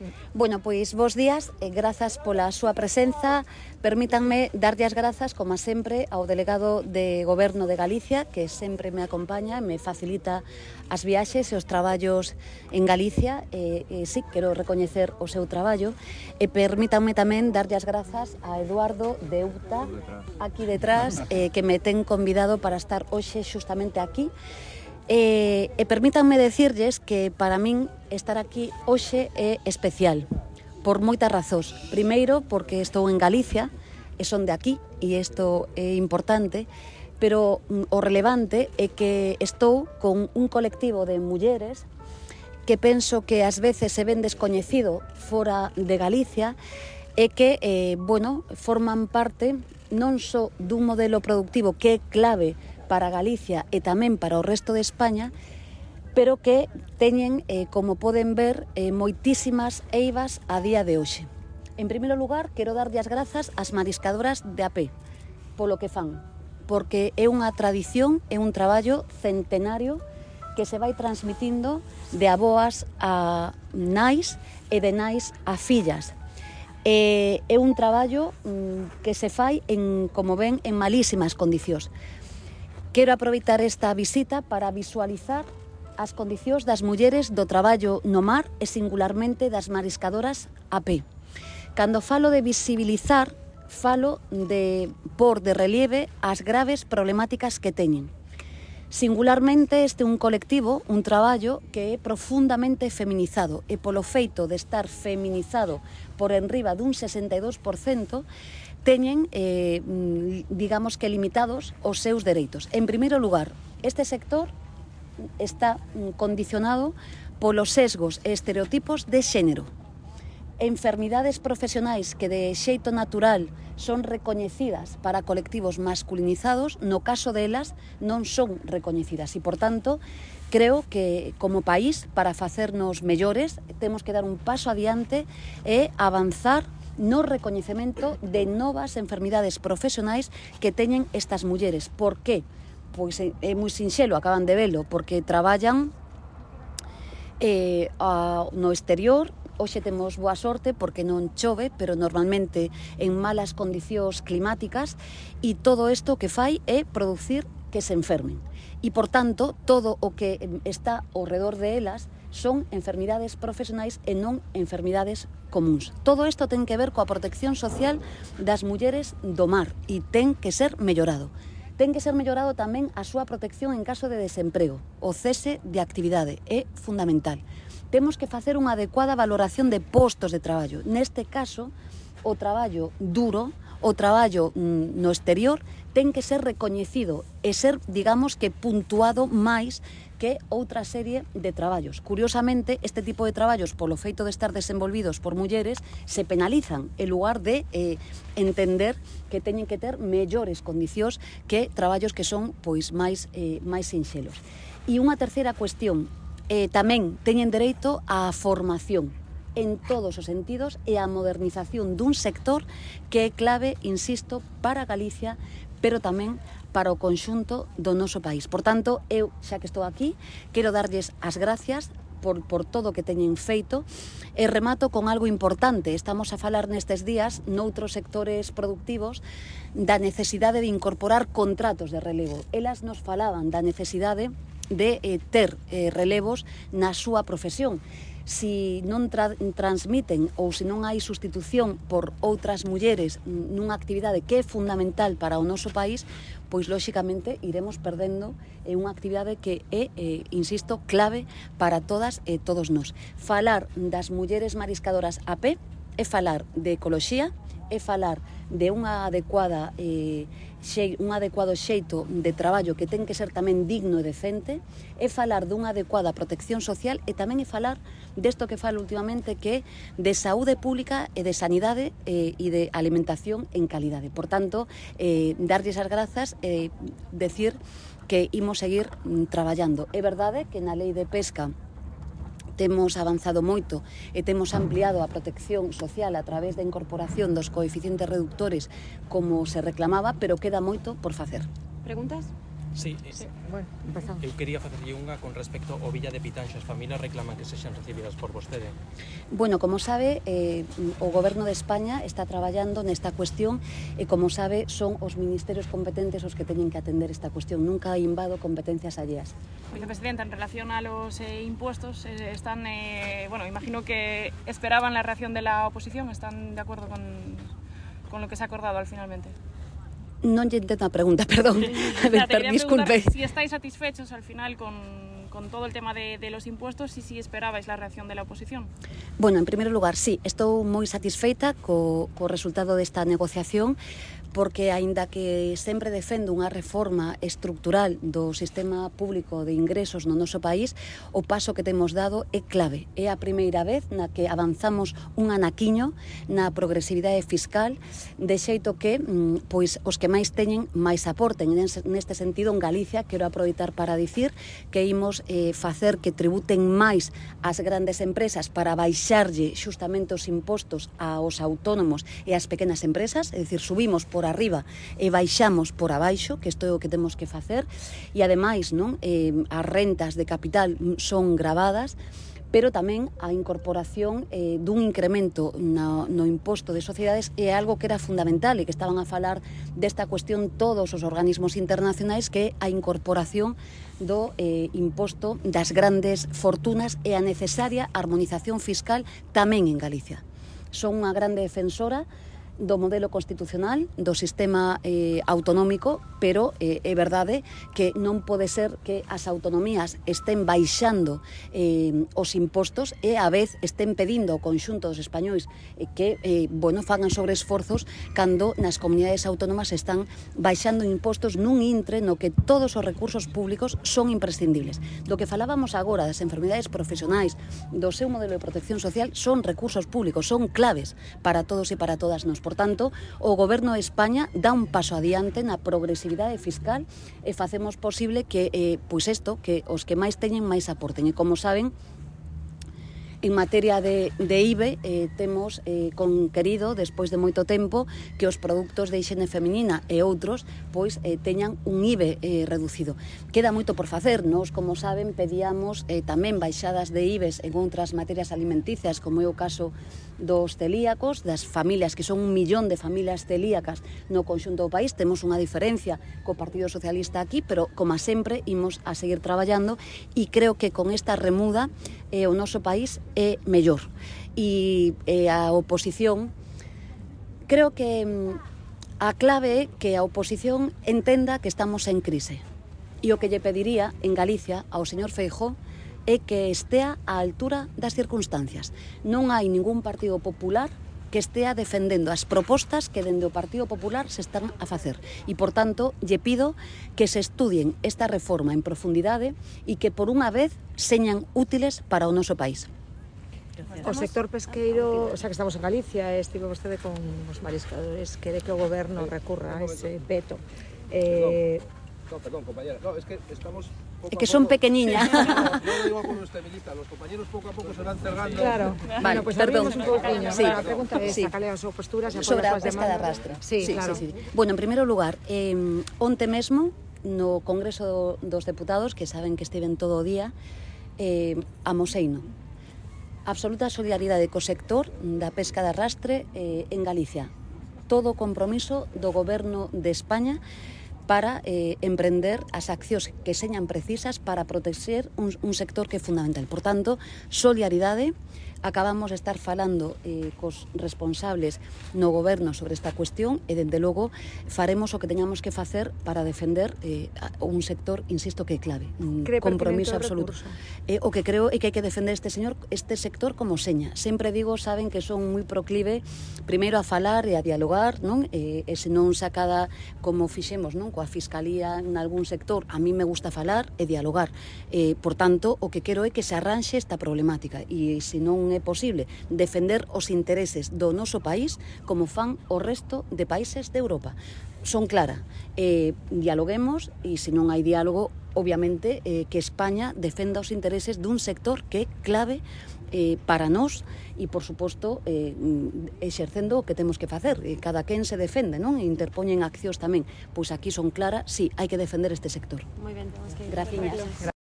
Bueno, pois bos días e grazas pola súa presenza. Permítanme darlle as grazas, como sempre, ao delegado de Goberno de Galicia, que sempre me acompaña e me facilita as viaxes e os traballos en Galicia. Sí, quero recoñecer o seu traballo. E permítanme tamén darlle as grazas a Eduardo de UTA, aquí detrás, que me ten convidado para estar hoxe xustamente aquí. E permítanme decirlles que para min estar aquí hoxe é especial por moitas razóns. Primeiro, porque estou en Galicia e son de aquí e isto é importante, pero o relevante é que estou con un colectivo de mulleres que penso que ás veces se ven descoñecido fora de Galicia e que, forman parte non só dun modelo productivo que é clave para Galicia e tamén para o resto de España, pero que teñen, como poden ver, moitísimas eivas a día de hoxe. En primeiro lugar, quero darlle as grazas ás mariscadoras de AP polo que fan, porque é unha tradición, é un traballo centenario que se vai transmitindo de avoas a nais e de nais a fillas. É un traballo que se fai, como ven, en malísimas condicións. Quero aproveitar esta visita para visualizar as condicións das mulleres do traballo no mar e singularmente das mariscadoras AP. Cando falo de visibilizar, falo de pôr de relieve as graves problemáticas que teñen. Singularmente este é un colectivo, un traballo que é profundamente feminizado e polo feito de estar feminizado por enriba dun 62%, teñen, digamos que limitados os seus dereitos. En primeiro lugar, este sector está condicionado polos sesgos e estereotipos de xénero. Enfermidades profesionais que de xeito natural son recoñecidas para colectivos masculinizados, no caso delas non son recoñecidas e, por tanto, creo que como país, para facernos mellores, temos que dar un paso adiante e avanzar no recoñecemento de novas enfermidades profesionais que teñen estas mulleres. Por qué? Pois é moi sinxelo, acaban de velo, porque traballan no exterior. Hoxe temos boa sorte porque non chove, pero normalmente en malas condicións climáticas, e todo isto que fai é producir que se enfermen. E, por tanto, todo o que está ao redor de elas son enfermidades profesionais e non enfermidades comuns. Todo isto ten que ver coa protección social das mulleres do mar e ten que ser mellorado. Ten que ser mellorado tamén a súa protección en caso de desemprego. O cese de actividade é fundamental. Temos que facer unha adecuada valoración de postos de traballo. Neste caso, o traballo duro, o traballo no exterior, ten que ser recoñecido e ser, digamos que, puntuado máis que outra serie de traballos. Curiosamente, este tipo de traballos, polo feito de estar desenvolvidos por mulleres, se penalizan en lugar de entender que teñen que ter mellores condicións que traballos que son pois máis sinxelos. E unha terceira cuestión, tamén teñen dereito á formación en todos os sentidos e a modernización dun sector que é clave, insisto, para Galicia, pero tamén para o conxunto do noso país. Por tanto, eu, xa que estou aquí, quero darlles as gracias por todo o que teñen feito e remato con algo importante. Estamos a falar nestes días noutros sectores productivos da necesidade de incorporar contratos de relevo. Elas nos falaban da necesidade de ter relevos na súa profesión. Si non transmiten ou se non hai sustitución por outras mulleres nunha actividade que é fundamental para o noso país, pois lóxicamente iremos perdendo unha actividade que é, insisto, clave para todas e todos nós. Falar das mulleres mariscadoras AP é falar de ecoloxía, é falar de un adecuado xeito de traballo que ten que ser tamén digno e decente, é falar dunha adecuada protección social e tamén é falar desto que falo últimamente, que é de saúde pública e de sanidade e de alimentación en calidade. Por tanto, darlles as grazas e decir que imos seguir traballando. É verdade que na lei de pesca temos avanzado moito e temos ampliado a protección social a través da incorporación dos coeficientes reductores como se reclamaba, pero queda moito por facer. Preguntas? Sí, Bueno, empezamos. Eu quería facerlle unha con respecto ao Villa de Pitanxo. As familias reclaman que sexan recibidas por vostede. Bueno, como sabe, o Goberno de España está traballando nesta cuestión e, como sabe, son os ministerios competentes os que teñen que atender esta cuestión. Nunca invado competencias alleas. Vicepresidenta, en relación a los impuestos, están, bueno, imagino que esperaban la reacción de la oposición. ¿Están de acuerdo con lo que se ha acordado al finalmente? Non lle entendo a pregunta, perdón. Disculpe. Si estáis satisfechos al final con todo el tema de los impuestos y si esperabais la reacción de la oposición. Bueno, en primeiro lugar, sí, estou moi satisfeita co resultado desta negociación, porque aínda que sempre defendo unha reforma estructural do sistema público de ingresos no noso país, o paso que temos dado é clave. É a primeira vez na que avanzamos un anaquiño na progresividade fiscal, de xeito que pois os que máis teñen máis aporten. Neste sentido, en Galicia, quero aproveitar para dicir que imos facer que tributen máis as grandes empresas para baixarlle xustamente os impostos aos autónomos e ás pequenas empresas, é dicir, subimos por arriba e baixamos por abaixo, que isto é o que temos que facer, e ademais, non, as rentas de capital son gravadas, pero tamén a incorporación dun incremento no imposto de sociedades é algo que era fundamental e que estaban a falar desta cuestión todos os organismos internacionais, que é a incorporación do imposto das grandes fortunas e a necesaria armonización fiscal tamén en Galicia. Son unha grande defensora do modelo constitucional, do sistema autonómico, pero é verdade que non pode ser que as autonomías estén baixando os impostos e a vez estén pedindo ao conxunto dos españois que fagan sobreesforzos cando nas comunidades autónomas están baixando impostos nun intre no que todos os recursos públicos son imprescindibles. Do que falábamos agora das enfermidades profesionais, do seu modelo de protección social, son recursos públicos, son claves para todos e para todas nós. Por tanto, o Goberno de España dá un paso adiante na progresividade fiscal e facemos posible que, que os que máis teñen máis aporten. E como saben, en materia de IVE temos conquerido, despois de moito tempo, que os produtos de higiene feminina e outros teñan un IVE reducido. Queda moito por facer. Nós, como saben, pedíamos tamén baixadas de IVEs en outras materias alimenticias, como é o caso dos celíacos, das familias, que son 1 millón de familias celíacas no conxunto do país. Temos unha diferencia co Partido Socialista aquí, pero, como sempre, imos a seguir traballando e creo que con esta remuda o noso país é mellor. E a oposición, creo que a clave é que a oposición entenda que estamos en crise. E o que lle pediría en Galicia ao señor Feijóo é que estea á altura das circunstancias. Non hai ningún partido popular que estea defendendo as propostas que dende o Partido Popular se están a facer. E, por tanto, lle pido que se estudien esta reforma en profundidade e que, por unha vez, señan útiles para o noso país. O sector pesqueiro, xa que estamos en Galicia, estive vostede con os mariscadores, quere que o goberno recurra a ese veto. Perdón, compañera. No, es que estamos É que son pequeniña. No lo digo como estabilista, los compañeros poco a poco se van cerrando. Claro. Vale, pues perdón. abrimos un pouquiño. Sí. A pregunta é esta, cal é a súa postura Sobre a pesca de arrastre. Sí, claro. Bueno, en primeiro lugar, onte mesmo, no Congreso dos Deputados, que saben que estiven todo o día, amoseino absoluta solidaridade co sector da pesca de arrastre en Galicia. Todo o compromiso do Goberno de España para emprender as accións que señan precisas para protexer un sector que é fundamental. Por tanto, solidaridade. Acabamos de estar falando cos responsables no goberno sobre esta cuestión e, dende logo, faremos o que teñamos que facer para defender un sector, insisto, que é clave. Un compromiso absoluto. O que creo é que hai que defender este sector como seña. Sempre digo, saben que son moi proclive primeiro a falar e a dialogar, non? E se non sacada como fixemos, non? Coa Fiscalía en algún sector, a mí me gusta falar e dialogar. Por tanto, o que quero é que se arranxe esta problemática e se non non é posible defender os intereses do noso país como fan o resto de países de Europa. Son clara, dialoguemos e se non hai diálogo, obviamente, que España defenda os intereses dun sector que é clave para nós e, por suposto, exercendo o que temos que facer. Cada quen se defende, non? E interpoñen accións tamén. Pois aquí son clara, sí, hai que defender este sector. Moi ben, temos que... Graciñas.